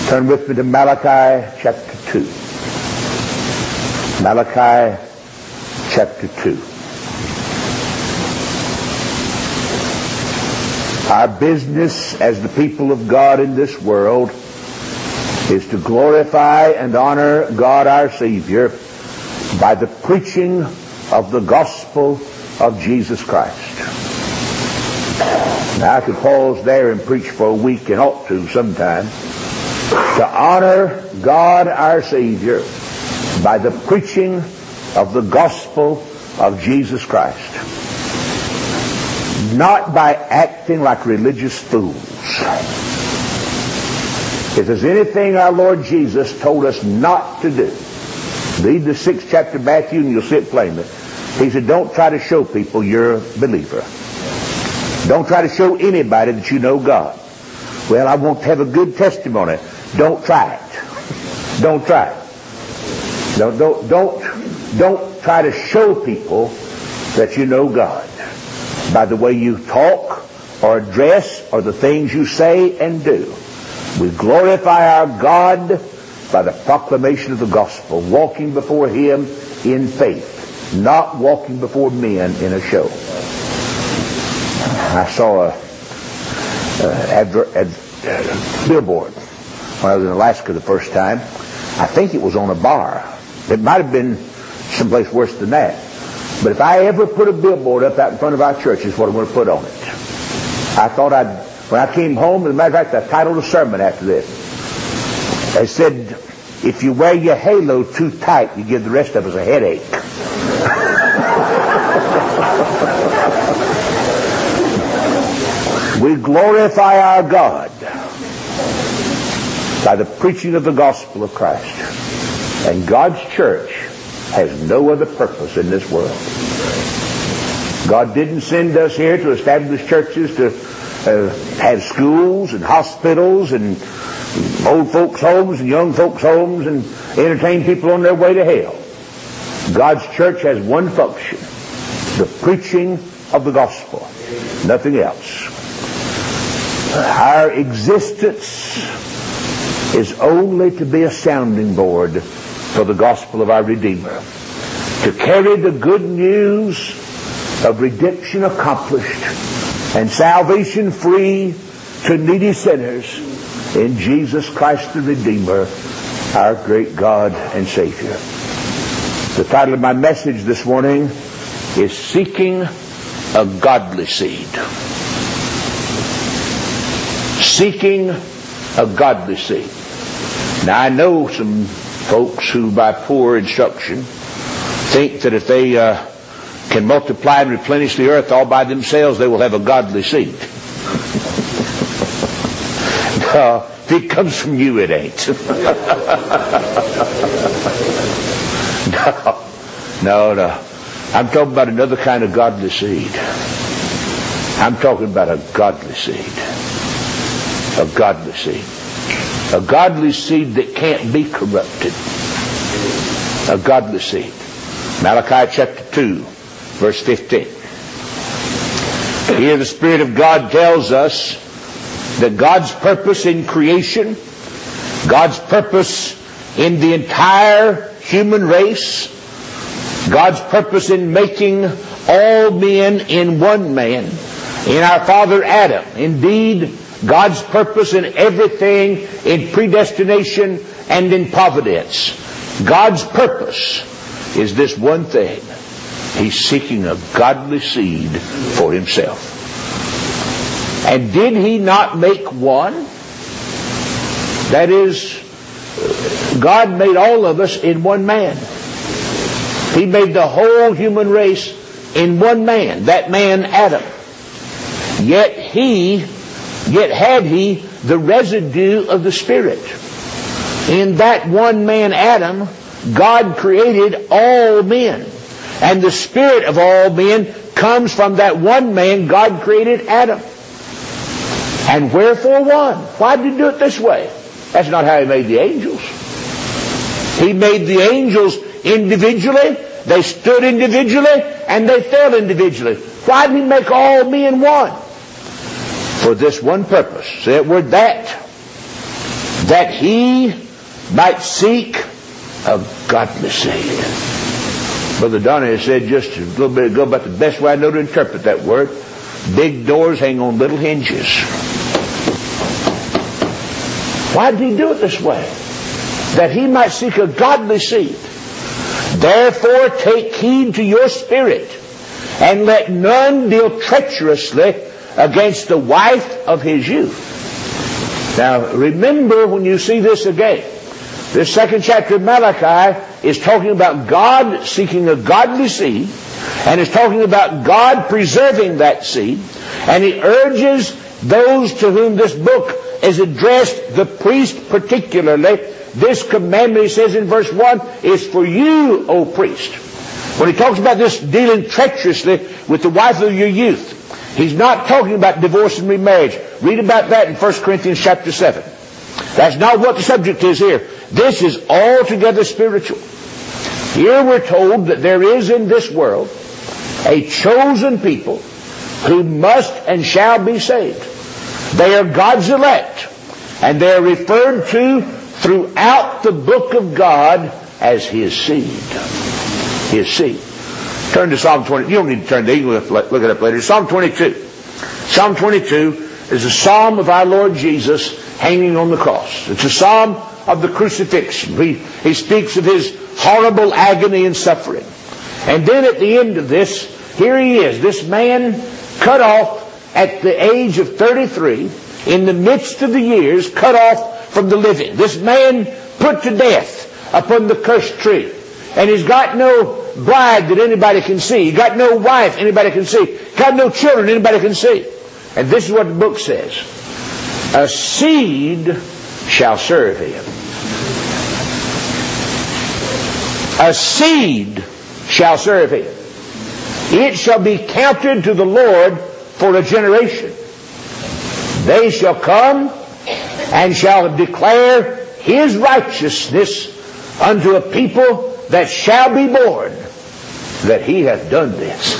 Turn with me to Malachi chapter 2. Malachi chapter 2. Our business as the people of God in this world is to glorify and honor God our Savior by the preaching of the gospel of Jesus Christ. Now I could pause there and preach for a week, and ought to sometime, to honor God our Savior by the preaching of the gospel of Jesus Christ. Not by acting like religious fools. If there's anything our Lord Jesus told us not to do, read the 6th chapter of Matthew and you'll see it plainly. He said, don't try to show people you're a believer. Don't try to show anybody that you know God. Well, I want to have a good testimony. Don't try it. Don't try it. Don't try to show people that you know God by the way you talk or dress or the things you say and do. We glorify our God by the proclamation of the gospel, walking before Him in faith, not walking before men in a show. I saw a billboard when I was in Alaska the first time. I think it was on a bar. It might have been someplace worse than that. But if I ever put a billboard up out in front of our church, is what I'm going to put on it. I thought when I came home, as a matter of fact, I titled a sermon after this. I said, if you wear your halo too tight, you give the rest of us a headache. We glorify our God by the preaching of the gospel of Christ. And God's church has no other purpose in this world. God didn't send us here to establish churches, to have schools and hospitals and old folks' homes and young folks' homes and entertain people on their way to hell. God's church has one function: the preaching of the gospel. Nothing else. Our existence is only to be a sounding board for the gospel of our Redeemer, to carry the good news of redemption accomplished and salvation free to needy sinners in Jesus Christ the Redeemer, our great God and Savior. The title of my message this morning is Seeking a Godly Seed. Seeking a godly seed. Now I know some folks who by poor instruction think that if they can multiply and replenish the earth all by themselves, they will have a godly seed. No, if it comes from you, it ain't. No. I'm talking about another kind of godly seed. I'm talking about a godly seed. A godly seed. A godly seed that can't be corrupted. A godly seed. Malachi chapter 2, verse 15. Here the Spirit of God tells us that God's purpose in creation, God's purpose in the entire human race, God's purpose in making all men in one man, in our father Adam. Indeed, God's purpose in everything, in predestination and in providence. God's purpose is this one thing: He's seeking a godly seed for Himself. And did He not make one? That is, God made all of us in one man. He made the whole human race in one man, that man Adam. Yet had he the residue of the Spirit. In that one man Adam, God created all men. And the Spirit of all men comes from that one man God created, Adam. And wherefore one? Why did He do it this way? That's not how He made the angels. He made the angels individually. They stood individually and they fell individually. Why did He make all men one? For this one purpose. Say that word, that. that he might seek a godly seed. Brother Donnie said just a little bit ago about the best way I know to interpret that word. Big doors hang on little hinges. Why did he do it this way? That he might seek a godly seed. Therefore take heed to your spirit, and let none deal treacherously against the wife of his youth. Now remember, when you see this again, this second chapter of Malachi is talking about God seeking a godly seed, and is talking about God preserving that seed, and he urges those to whom this book is addressed, the priest particularly. This commandment, he says in verse 1, is for you, O priest. When he talks about this dealing treacherously with the wife of your youth, he's not talking about divorce and remarriage. Read about that in 1 Corinthians chapter 7. That's not what the subject is here. This is altogether spiritual. Here we're told that there is in this world a chosen people who must and shall be saved. They are God's elect, and they are referred to throughout the book of God as his seed. His seed. Turn to Psalm 20. You don't need to turn there. You can look it up later. Psalm 22. Psalm 22 is a psalm of our Lord Jesus hanging on the cross. It's a psalm of the crucifixion. He speaks of his horrible agony and suffering. And then at the end of this, here he is, this man cut off at the age of 33, in the midst of the years, cut off from the living. This man put to death upon the cursed tree. And he's got no bride that anybody can see. He's got no wife anybody can see. Got no children anybody can see. And this is what the book says. A seed shall serve him. A seed shall serve him. It shall be counted to the Lord for a generation. They shall come and shall declare his righteousness unto a people that shall be born, that he hath done this.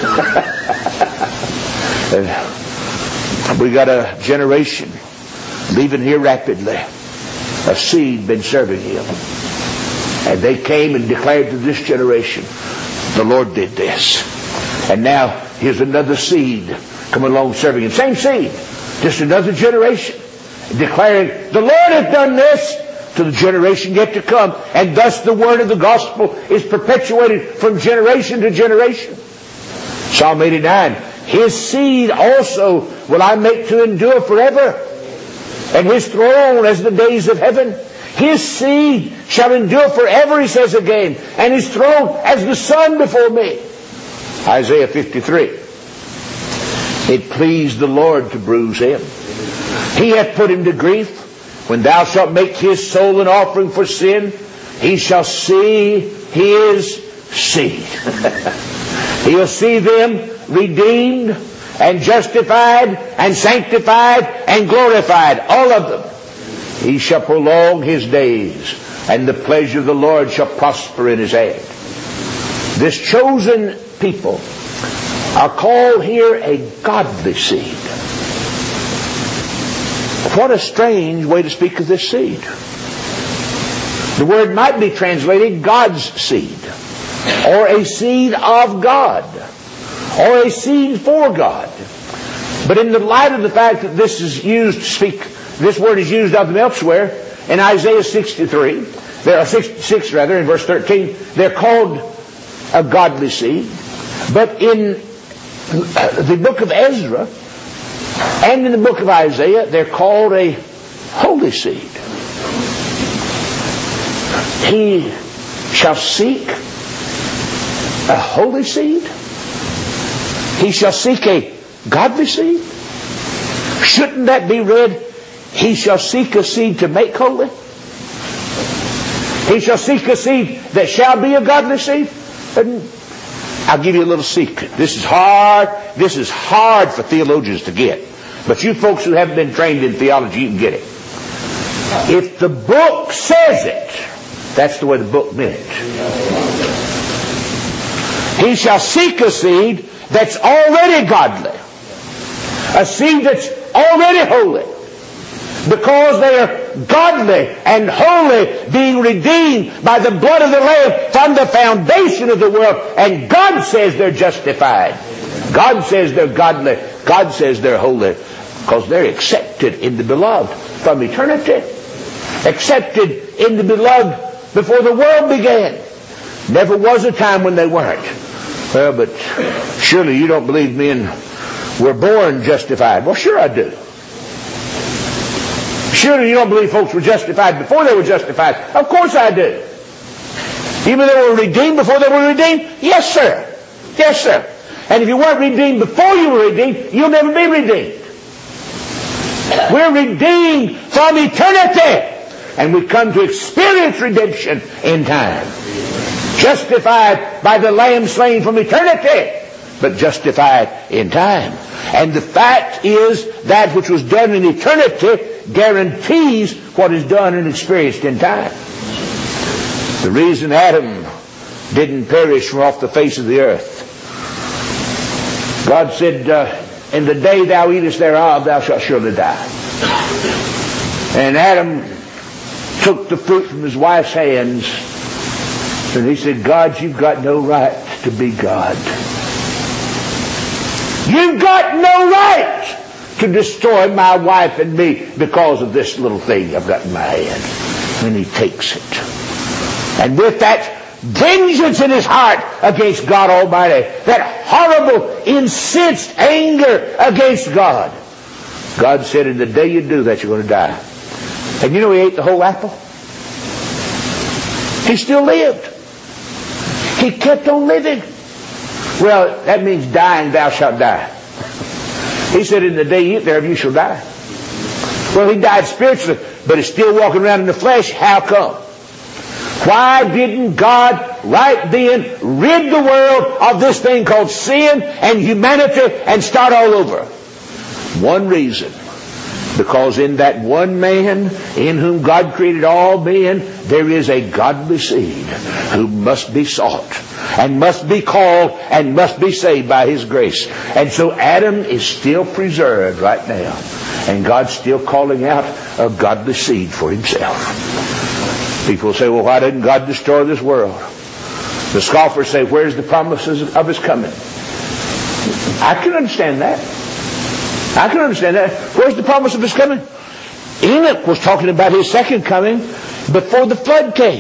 We got a generation leaving here rapidly. A seed been serving him. And they came and declared to this generation, the Lord did this. And now here's another seed coming along serving him. Same seed, just another generation declaring, the Lord hath done this, to the generation yet to come. And thus the word of the gospel is perpetuated from generation to generation. Psalm 89, his seed also will I make to endure forever, and his throne as the days of heaven. His seed shall endure forever, he says again, and his throne as the sun before me. Isaiah 53. It pleased the Lord to bruise him. He hath put him to grief. When thou shalt make his soul an offering for sin, he shall see his seed. He'll see them redeemed and justified and sanctified and glorified, all of them. He shall prolong his days, and the pleasure of the Lord shall prosper in his hand. This chosen people are called here a godly seed. What a strange way to speak of this seed. The word might be translated God's seed, or a seed of God, or a seed for God. But in the light of the fact that this is used to speak, this word is used of them elsewhere, in Isaiah 63, there are 66 rather, in verse 13, they're called a godly seed. But in the book of Ezra and in the book of Isaiah, they're called a holy seed. He shall seek a holy seed. He shall seek a godly seed. Shouldn't that be read, he shall seek a seed to make holy? He shall seek a seed that shall be a godly seed? And I'll give you a little secret. This is hard for theologians to get. But you folks who haven't been trained in theology, you can get it. If the book says it, that's the way the book meant it. He shall seek a seed that's already godly. A seed that's already holy. Because they are godly and holy, being redeemed by the blood of the Lamb from the foundation of the world. And God says they're justified. God says they're godly. God says they're holy. Because they're accepted in the beloved from eternity. Accepted in the beloved before the world began. Never was a time when they weren't. Well, but surely you don't believe men were born justified. Well, sure I do. Surely you don't believe folks were justified before they were justified. Of course I do. Even they were redeemed before they were redeemed? Yes, sir. Yes, sir. And if you weren't redeemed before you were redeemed, you'll never be redeemed. We're redeemed from eternity. And we come to experience redemption in time. Justified by the Lamb slain from eternity, but justified in time. And the fact is, that which was done in eternity guarantees what is done and experienced in time. The reason Adam didn't perish from off the face of the earth, God said, in the day thou eatest thereof, thou shalt surely die. And Adam took the fruit from his wife's hands, and he said, God, you've got no right to be God. You've got no right to destroy my wife and me because of this little thing I've got in my hand. And he takes it. And with that vengeance in his heart against God Almighty, that horrible, incensed anger against God, God said, in the day you do that, you're going to die. And you know he ate the whole apple? He still lived. He kept on living. Well, that means dying, thou shalt die. He said, in the day you eat thereof, you shall die. Well, he died spiritually, but he's still walking around in the flesh. How come? Why didn't God right then rid the world of this thing called sin and humanity and start all over? One reason. Because in that one man in whom God created all men, there is a godly seed who must be sought and must be called and must be saved by His grace. And so Adam is still preserved right now. And God's still calling out a godly seed for Himself. People say, well, why didn't God destroy this world? The scoffers say, where's the promises of His coming? I can understand that. I can understand that. Where's the promise of His coming? Enoch was talking about His second coming before the flood came.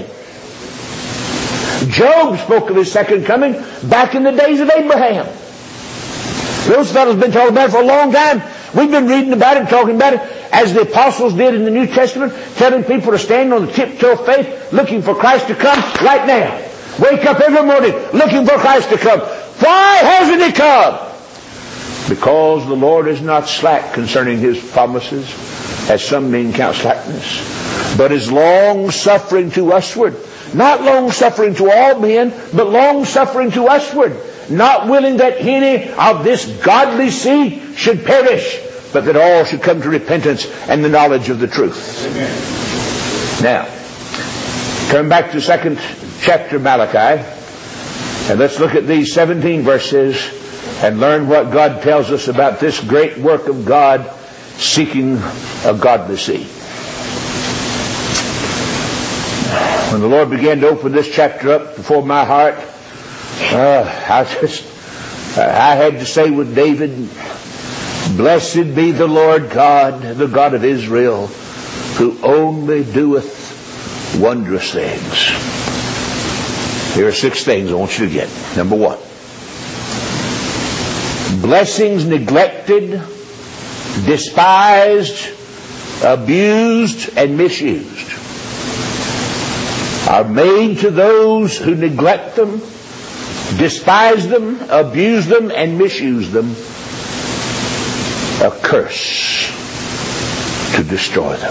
Job spoke of His second coming back in the days of Abraham. Those fellows have been talking about it for a long time. We've been reading about it, talking about it, as the apostles did in the New Testament, telling people to stand on the tiptoe of faith, looking for Christ to come right now. Wake up every morning looking for Christ to come. Why hasn't He come? Because the Lord is not slack concerning His promises, as some men count slackness, but is long-suffering to usward. Not long-suffering to all men, but long-suffering to usward. Not willing that any of this godly seed should perish, but that all should come to repentance and the knowledge of the truth. Amen. Now, turn back to the second chapter of Malachi, and let's look at these 17 verses and learn what God tells us about this great work of God seeking a godly seed. When the Lord began to open this chapter up before my heart, I had to say with David, blessed be the Lord God, the God of Israel, who only doeth wondrous things. Here are 6 things I want you to get. Number 1. Blessings neglected, despised, abused, and misused are made to those who neglect them, despise them, abuse them, and misuse them a curse to destroy them.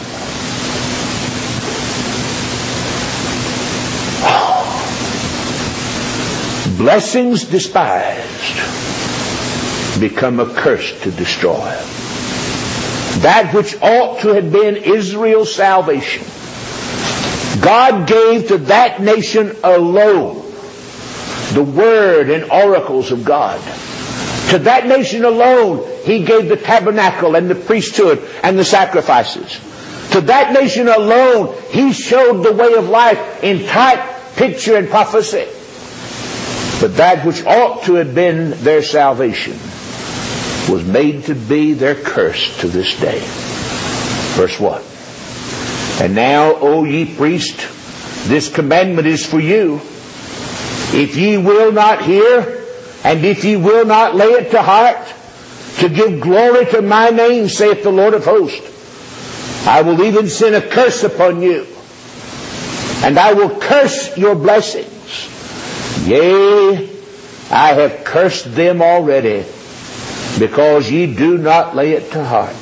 Blessings despised become a curse to destroy. That which ought to have been Israel's salvation, God gave to that nation alone the word and oracles of God. To that nation alone He gave the tabernacle and the priesthood and the sacrifices. To that nation alone, He showed the way of life in type, picture, and prophecy. But that which ought to have been their salvation was made to be their curse to this day. Verse 1. And now, O ye priests, this commandment is for you. If ye will not hear, and if ye will not lay it to heart, to give glory to my name, saith the Lord of hosts, I will even send a curse upon you, and I will curse your blessings. Yea, I have cursed them already, because ye do not lay it to heart.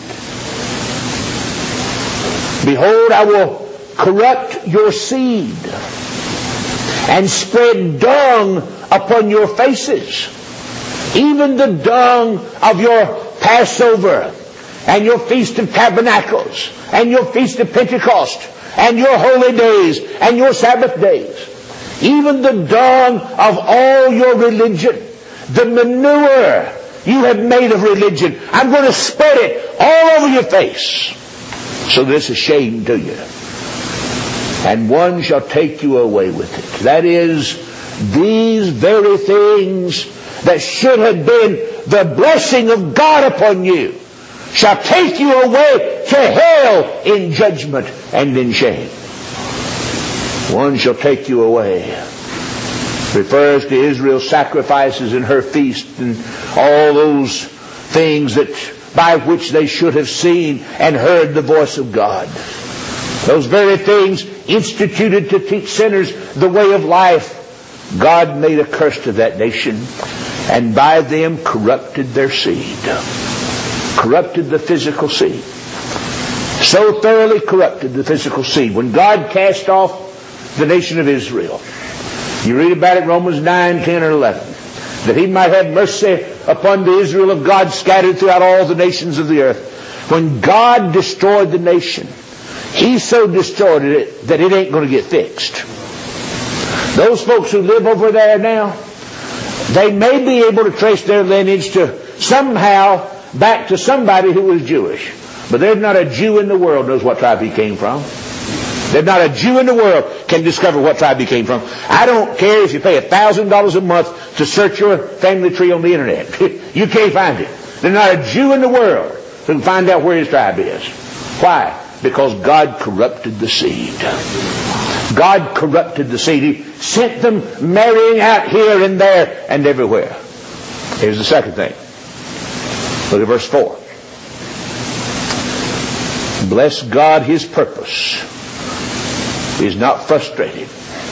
Behold, I will corrupt your seed, and spread dung upon your faces, even the dung of your Passover, and your Feast of Tabernacles, and your Feast of Pentecost, and your holy days, and your Sabbath days. Even the dung of all your religion, the manure you have made of religion, I'm going to spread it all over your face, so that it's a shame to you. And one shall take you away with it. That is, these very things that should have been the blessing of God upon you shall take you away to hell in judgment and in shame. One shall take you away. Refers to Israel's sacrifices and her feast and all those things that by which they should have seen and heard the voice of God. Those very things instituted to teach sinners the way of life, God made a curse to that nation, and by them corrupted their seed. Corrupted the physical seed. So thoroughly corrupted the physical seed. When God cast off the nation of Israel, you read about it in Romans 9, 10, and 11, that He might have mercy upon the Israel of God scattered throughout all the nations of the earth. When God destroyed the nation, He so destroyed it that it ain't going to get fixed. Those folks who live over there now, they may be able to trace their lineage to somehow back to somebody who was Jewish. But there's not a Jew in the world knows what tribe he came from. There's not a Jew in the world can discover what tribe he came from. I don't care if you pay $1,000 a month to search your family tree on the internet. You can't find it. There's not a Jew in the world who can find out where his tribe is. Why? Because God corrupted the seed. God corrupted the seed. He sent them marrying out here and there and everywhere. Here's the second thing. Look at verse 4. Bless God, His purpose is not frustrated.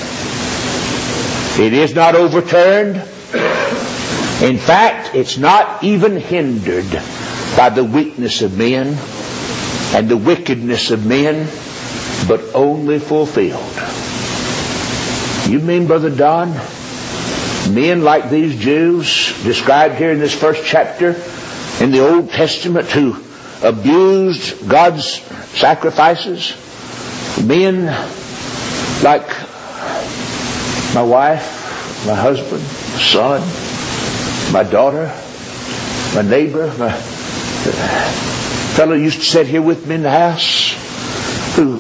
It is not overturned. In fact, it's not even hindered by the weakness of men and the wickedness of men, but only fulfilled. You mean, Brother Don, men like these Jews described here in this first chapter in the Old Testament who abused God's sacrifices? Men like my wife, my husband, my son, my daughter, my neighbor, my fellow used to sit here with me in the house, who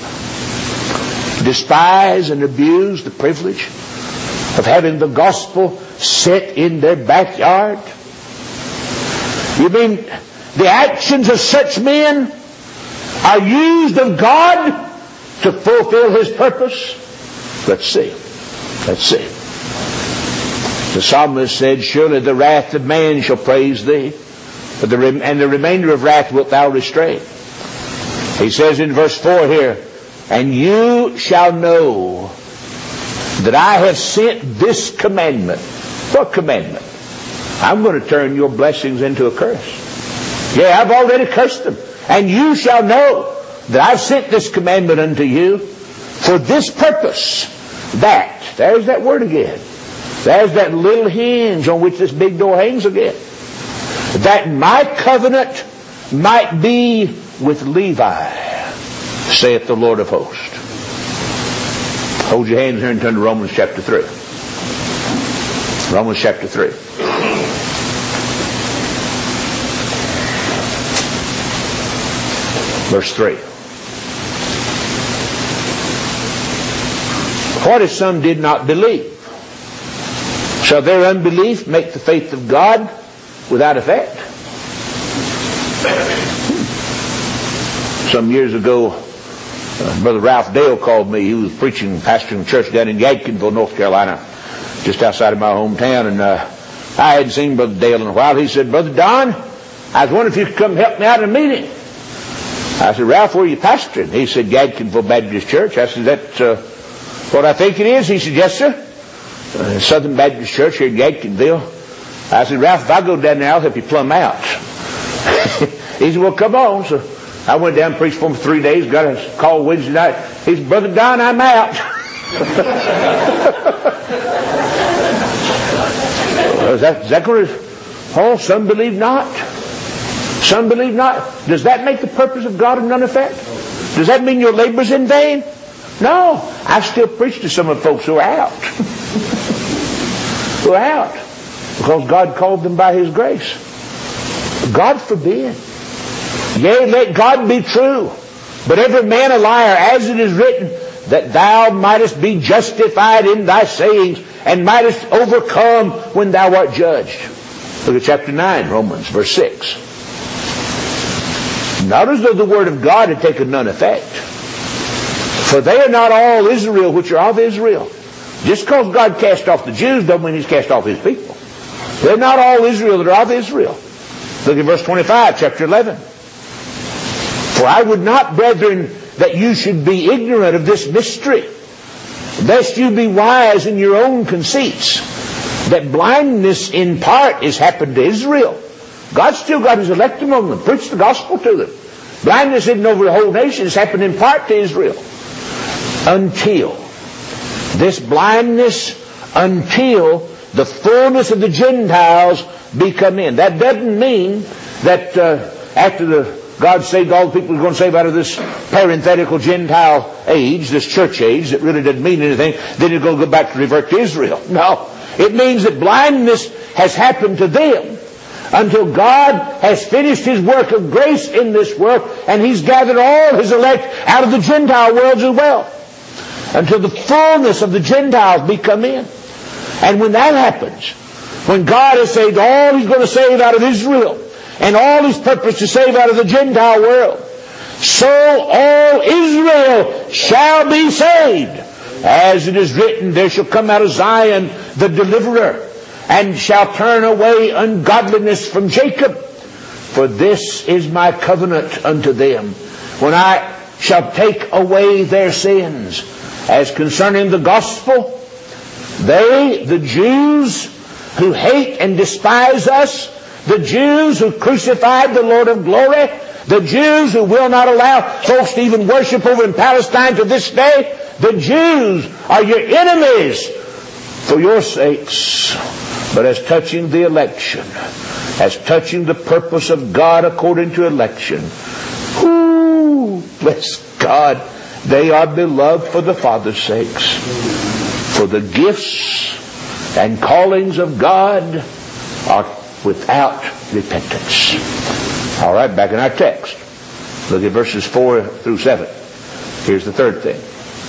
despise and abuse the privilege of having the gospel set in their backyard. You mean the actions of such men are used of God to fulfill His purpose? Let's see. Let's see. The psalmist said, surely the wrath of man shall praise Thee, and the remainder of wrath wilt Thou restrain. He says in verse 4 here, and you shall know that I have sent this commandment. What commandment? I'm going to turn your blessings into a curse. Yeah, I've already cursed them. And you shall know that I've sent this commandment unto you for this purpose, that, there's that word again. There's that little hinge on which this big door hangs again. That my covenant might be with Levi, saith the Lord of hosts. Hold your hands here and turn to Romans chapter 3. Romans chapter 3. Verse 3. What if some did not believe? Shall their unbelief make the faith of God without effect? Some years ago, Brother Ralph Dale called me. He was preaching, pastoring a church down in Yadkinville, North Carolina, just outside of my hometown, and I hadn't seen Brother Dale in a while. He said, "Brother Don, I was wondering if you could come help me out in a meeting." I said, "Ralph, where are you pastoring?" He said, "Yadkinville Baptist Church." I said, "That's what I think it is?" He said, "Yes, sir. Southern Baptist Church here in Yadkinville." I said, "Ralph, if I go down there, I'll help you plumb out." He said, "Well, come on." So I went down and preached for him for 3 days, got a call Wednesday night. He said, "Brother Don, I'm out." Is that going to... Oh, some believe not. Some believe not. Does that make the purpose of God of none effect? Does that mean your labor's in vain? No. I still preach to some of the folks who are out. Who are out. Because God called them by His grace. God forbid. Yea, let God be true, but every man a liar, as it is written, that thou mightest be justified in thy sayings, and mightest overcome when thou art judged. Look at chapter 9, Romans, verse 6. Not as though the word of God had taken none effect. For they are not all Israel which are of Israel. Just because God cast off the Jews don't mean He's cast off His people. They're not all Israel that are of Israel. Look at verse 25, chapter 11. For I would not, brethren, that you should be ignorant of this mystery, lest you be wise in your own conceits, that blindness in part is happened to Israel. God still got His elect among them. Preach the gospel to them. Blindness isn't over the whole nation. It's happened in part to Israel. Until this blindness, until the fullness of the Gentiles be come in. That doesn't mean that after God saved all the people He's going to save out of this parenthetical Gentile age, this church age, that really doesn't mean anything, then He's going to go back to revert to Israel. No. It means that blindness has happened to them until God has finished His work of grace in this world, and He's gathered all His elect out of the Gentile worlds as well, until the fullness of the Gentiles be come in. And when that happens, when God has saved all He's going to save out of Israel, and all His purpose to save out of the Gentile world, so all Israel shall be saved. As it is written, there shall come out of Zion the deliverer, and shall turn away ungodliness from Jacob. For this is my covenant unto them, when I shall take away their sins. As concerning the gospel, they, the Jews who hate and despise us, the Jews who crucified the Lord of glory, the Jews who will not allow folks to even worship over in Palestine to this day, the Jews are your enemies for your sakes. But as touching the election, as touching the purpose of God according to election, bless God, they are beloved for the Father's sakes. For the gifts and callings of God are without repentance. All right, back in our text. Look at verses 4 through 7. Here's the third thing.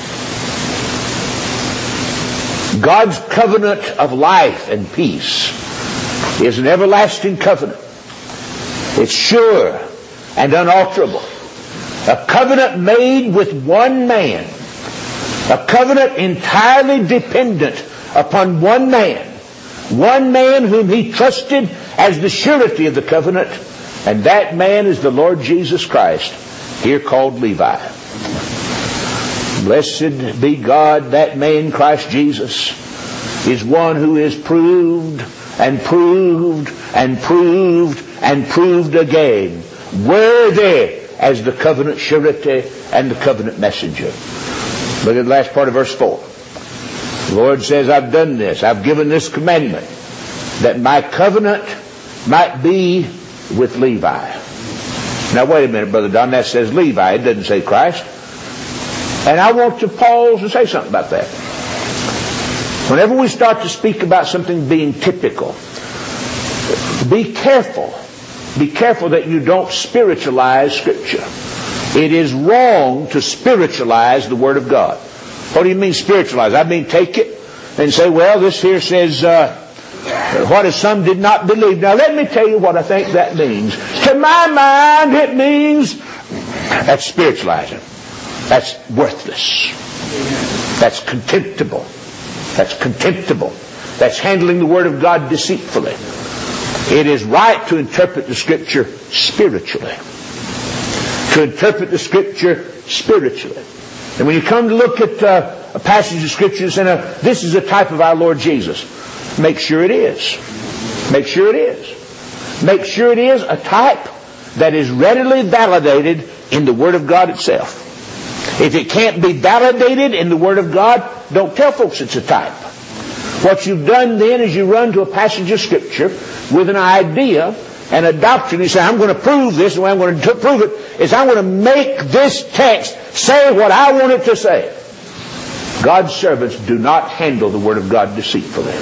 God's covenant of life and peace is an everlasting covenant. It's sure and unalterable. A covenant made with one man. A covenant entirely dependent upon one man. One man whom He trusted as the surety of the covenant. And that man is the Lord Jesus Christ, here called Levi. Blessed be God, that man, Christ Jesus, is one who is proved and proved and proved and proved again, worthy as the covenant surety and the covenant messenger. Look at the last part of verse 4. The Lord says, I've done this. I've given this commandment that my covenant might be with Levi. Now wait a minute, Brother Don. That says Levi. It doesn't say Christ. And I want to pause and say something about that. Whenever we start to speak about something being typical, be careful. Be careful that you don't spiritualize Scripture. It is wrong to spiritualize the Word of God. What do you mean spiritualize? I mean take it and say, well, this here says, what if some did not believe? Now let me tell you what I think that means. To my mind, it means that's spiritualizing. That's worthless. That's contemptible. That's contemptible. That's handling the Word of God deceitfully. It is right to interpret the Scripture spiritually. To interpret the Scripture spiritually. And when you come to look at a passage of Scripture and say, this is a type of our Lord Jesus, make sure it is. Make sure it is. Make sure it is a type that is readily validated in the Word of God itself. If it can't be validated in the Word of God, don't tell folks it's a type. What you've done then is you run to a passage of Scripture with an idea and a doctrine. You say, I'm going to prove this, and the way I'm going to prove it is I'm going to make this text say what I want it to say. God's servants do not handle the Word of God deceitfully.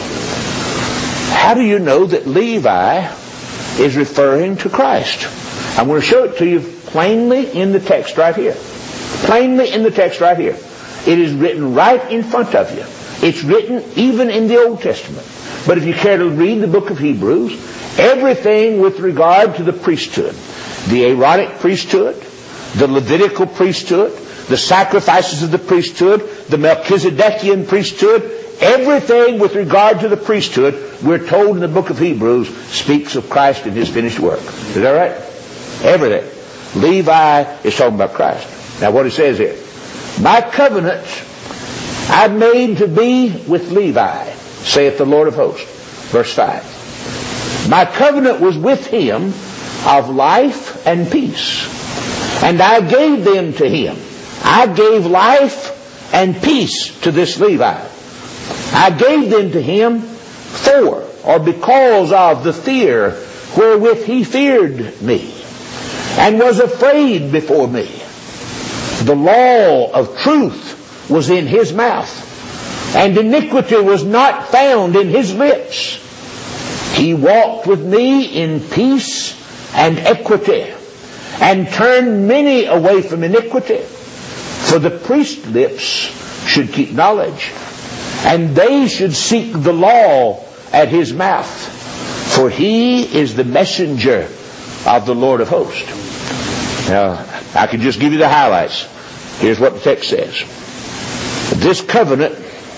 How do you know that Levi is referring to Christ? I'm going to show it to you plainly in the text right here. Plainly in the text right here. It is written right in front of you. It's written even in the Old Testament. But if you care to read the book of Hebrews, everything with regard to the priesthood, the Aaronic priesthood, the Levitical priesthood, the sacrifices of the priesthood, the Melchizedekian priesthood, everything with regard to the priesthood, we're told in the book of Hebrews, speaks of Christ and His finished work. Is that right? Everything. Levi is talking about Christ. Now what it says here, my covenant I made to be with Levi, saith the Lord of hosts. Verse 5. My covenant was with him of life and peace, and I gave them to him. I gave life and peace to this Levi. I gave them to him for, or because of the fear wherewith he feared me, and was afraid before me. The law of truth was in his mouth, and iniquity was not found in his lips. He walked with me in peace and equity, and turned many away from iniquity. For the priest's lips should keep knowledge, and they should seek the law at his mouth. For he is the messenger of the Lord of hosts. Now, I can just give you the highlights. Here's what the text says. This covenant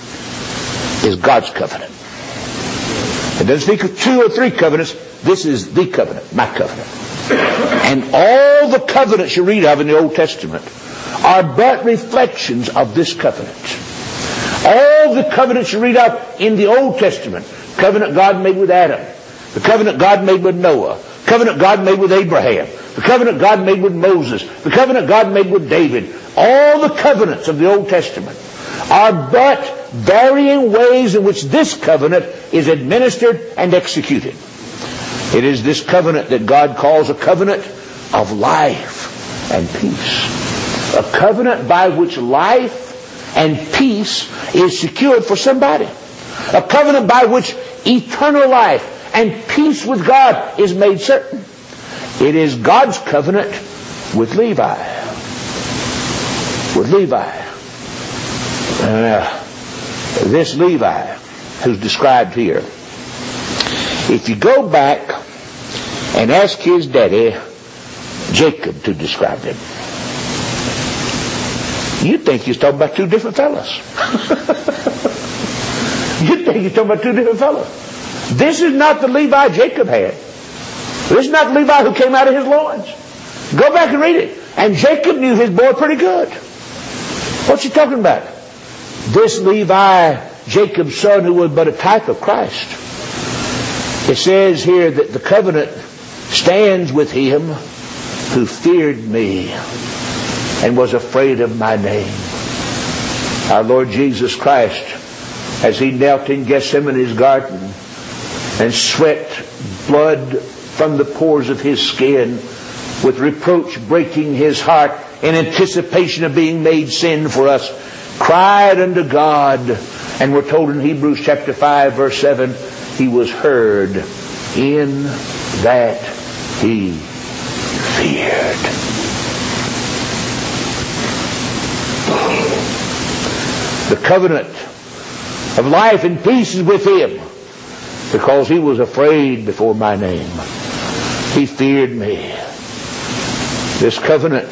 is God's covenant. It doesn't speak of 2 or 3 covenants. This is the covenant, my covenant. And all the covenants you read of in the Old Testament are but reflections of this covenant. All the covenants you read of in the Old Testament, covenant God made with Adam, the covenant God made with Noah, covenant God made with Abraham, the covenant God made with Moses, the covenant God made with David, all the covenants of the Old Testament are but varying ways in which this covenant is administered and executed. It is this covenant that God calls a covenant of life and peace. A covenant by which life and peace is secured for somebody. A covenant by which eternal life and peace with God is made certain. It is God's covenant with Levi. With Levi. This Levi who's described here, if you go back and ask his daddy Jacob to describe him, you'd think he's talking about 2 different fellas. You'd think he's talking about 2 different fellas. This is not the Levi Jacob had. This is not the Levi who came out of his loins. Go back and read it. And Jacob knew his boy pretty good. What's he talking about? This Levi, Jacob's son, who was but a type of Christ. It says here that the covenant stands with him who feared me and was afraid of my name. Our Lord Jesus Christ, as he knelt in Gethsemane's garden and sweat blood from the pores of his skin, with reproach breaking his heart in anticipation of being made sin for us, cried unto God, and we're told in Hebrews chapter 5 verse 7, he was heard in that he feared. The covenant of life and peace is with him, because he was afraid before my name. He feared me. This covenant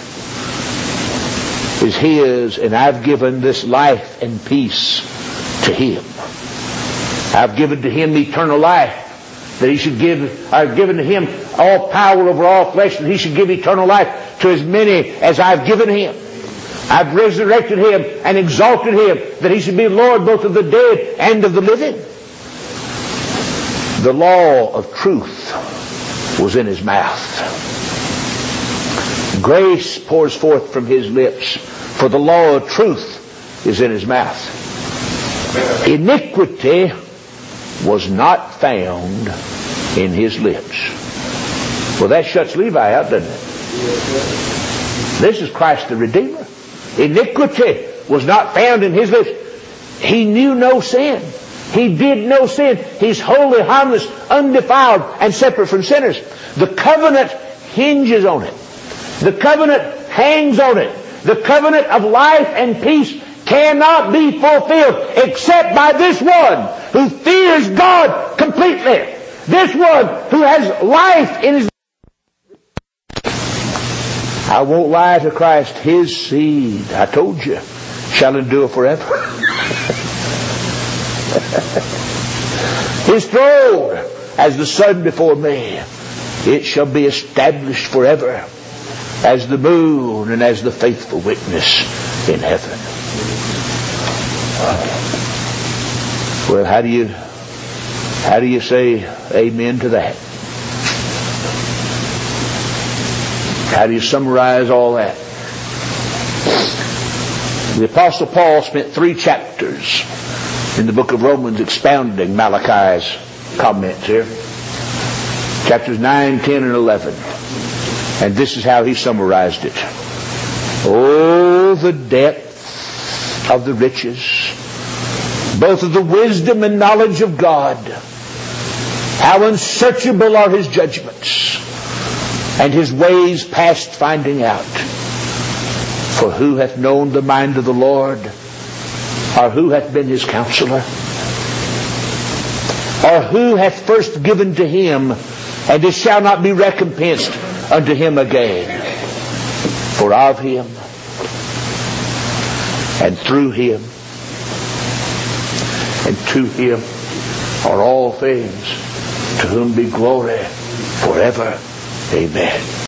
is his, and I've given this life and peace to him. I've given to him eternal life, that he should give. I've given to him all power over all flesh, that he should give eternal life to as many as I've given him. I've resurrected him and exalted him, that he should be Lord both of the dead and of the living. The law of truth was in his mouth. Grace pours forth from his lips, for the law of truth is in his mouth. Iniquity was not found in his lips. Well, that shuts Levi out, doesn't it? This is Christ the Redeemer. Iniquity was not found in his lips. He knew no sin. He did no sin. He's holy, harmless, undefiled, and separate from sinners. The covenant hinges on it. The covenant hangs on it. The covenant of life and peace cannot be fulfilled except by this one who fears God completely. This one who has life in his... I won't lie to Christ. His seed, I told you, shall endure forever. His throne as the sun before me. It shall be established forever as the moon and as the faithful witness in heaven. Well, how do you say amen to that? How do you summarize all that? The Apostle Paul spent 3 chapters in the book of Romans expounding Malachi's comments here. Chapters 9, 10, and 11. And this is how he summarized it. Oh, the depth of the riches, both of the wisdom and knowledge of God. How unsearchable are his judgments, and his ways past finding out. For who hath known the mind of the Lord? Or who hath been his counselor? Or who hath first given to him, and it shall not be recompensed unto him again? For of him, and through him, and to him are all things, to whom be glory forever. Amen.